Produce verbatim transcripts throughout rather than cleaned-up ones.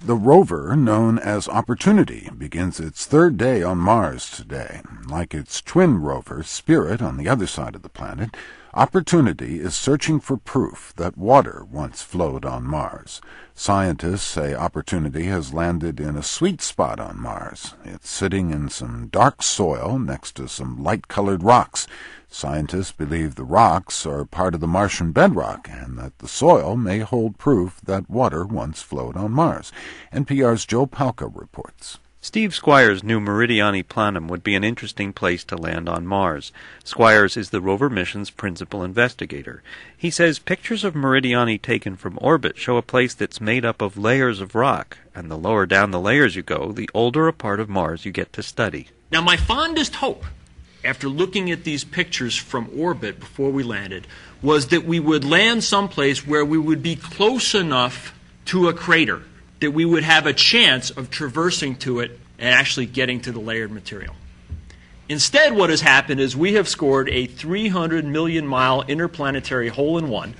The rover, known as Opportunity, begins its third day on Mars today. Like its twin rover, Spirit, on the other side of the planet, Opportunity is searching for proof that water once flowed on Mars. Scientists say Opportunity has landed in a sweet spot on Mars. It's sitting in some dark soil next to some light-colored rocks. Scientists believe the rocks are part of the Martian bedrock and that the soil may hold proof that water once flowed on Mars. N P R's Joe Palca reports. Steve Squires knew Meridiani Planum would be an interesting place to land on Mars. Squires is the rover mission's principal investigator. He says pictures of Meridiani taken from orbit show a place that's made up of layers of rock, and the lower down the layers you go, the older a part of Mars you get to study. Now, my fondest hope, after looking at these pictures from orbit before we landed, was that we would land someplace where we would be close enough to a crater that we would have a chance of traversing to it and actually getting to the layered material. Instead, what has happened is we have scored a three hundred million mile interplanetary hole-in-one,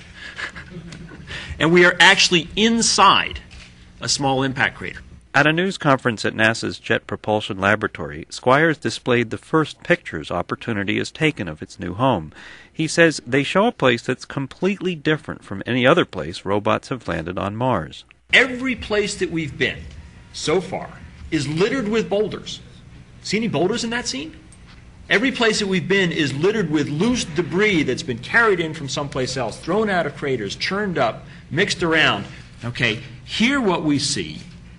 and we are actually inside a small impact crater. At a news conference at NASA's Jet Propulsion Laboratory, Squires displayed the first pictures Opportunity has taken of its new home. He says they show a place that's completely different from any other place robots have landed on Mars. Every place that we've been so far is littered with boulders. See any boulders in that scene? Every place that we've been is littered with loose debris that's been carried in from someplace else, thrown out of craters, churned up, mixed around. Okay, here what we see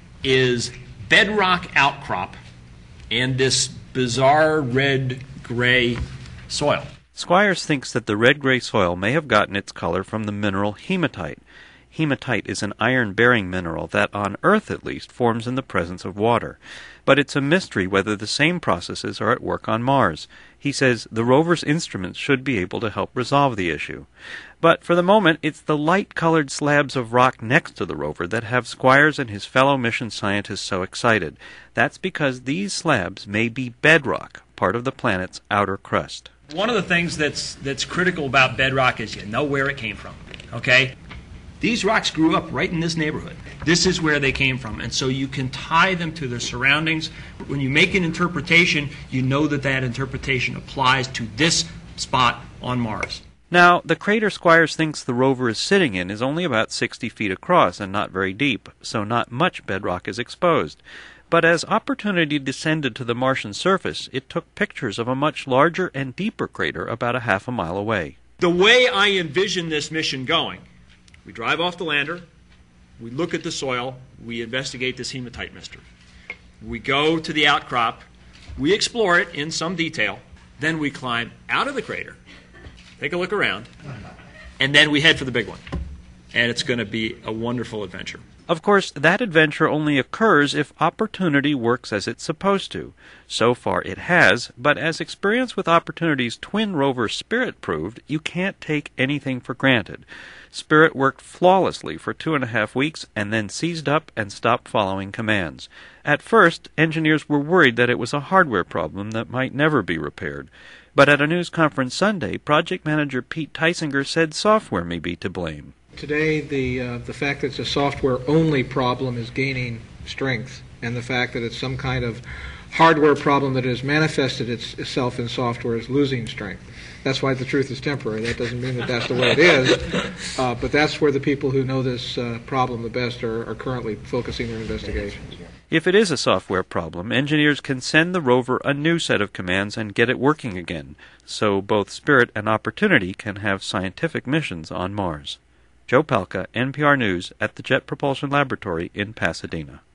is bedrock outcrop and this bizarre red-gray soil. Squires thinks that the red-gray soil may have gotten its color from the mineral hematite. Hematite is an iron-bearing mineral that, on Earth at least, forms in the presence of water. But it's a mystery whether the same processes are at work on Mars. He says the rover's instruments should be able to help resolve the issue. But for the moment, it's the light-colored slabs of rock next to the rover that have Squires and his fellow mission scientists so excited. That's because these slabs may be bedrock, part of the planet's outer crust. One of the things that's, that's critical about bedrock is you know where it came from, okay? These rocks grew up right in this neighborhood. This is where they came from, and so you can tie them to their surroundings. When you make an interpretation, you know that that interpretation applies to this spot on Mars. Now, the crater Squires thinks the rover is sitting in is only about sixty feet across and not very deep, so not much bedrock is exposed. But as Opportunity descended to the Martian surface, it took pictures of a much larger and deeper crater about a half a mile away. The way I envision this mission going, we drive off the lander, we look at the soil, we investigate this hematite mystery. We go to the outcrop, we explore it in some detail, then we climb out of the crater, take a look around, and then we head for the big one. And it's going to be a wonderful adventure. Of course, that adventure only occurs if Opportunity works as it's supposed to. So far it has, but as experience with Opportunity's twin rover Spirit proved, you can't take anything for granted. Spirit worked flawlessly for two and a half weeks and then seized up and stopped following commands. At first, engineers were worried that it was a hardware problem that might never be repaired. But at a news conference Sunday, project manager Pete Tysinger said software may be to blame. Today, the uh, the fact that it's a software-only problem is gaining strength, and the fact that it's some kind of hardware problem that has manifested its, itself in software is losing strength. That's why the truth is temporary. That doesn't mean that that's the way it is, uh, but that's where the people who know this uh, problem the best are, are currently focusing their investigations. If it is a software problem, engineers can send the rover a new set of commands and get it working again, so both Spirit and Opportunity can have scientific missions on Mars. Joe Palca, N P R News, at the Jet Propulsion Laboratory in Pasadena.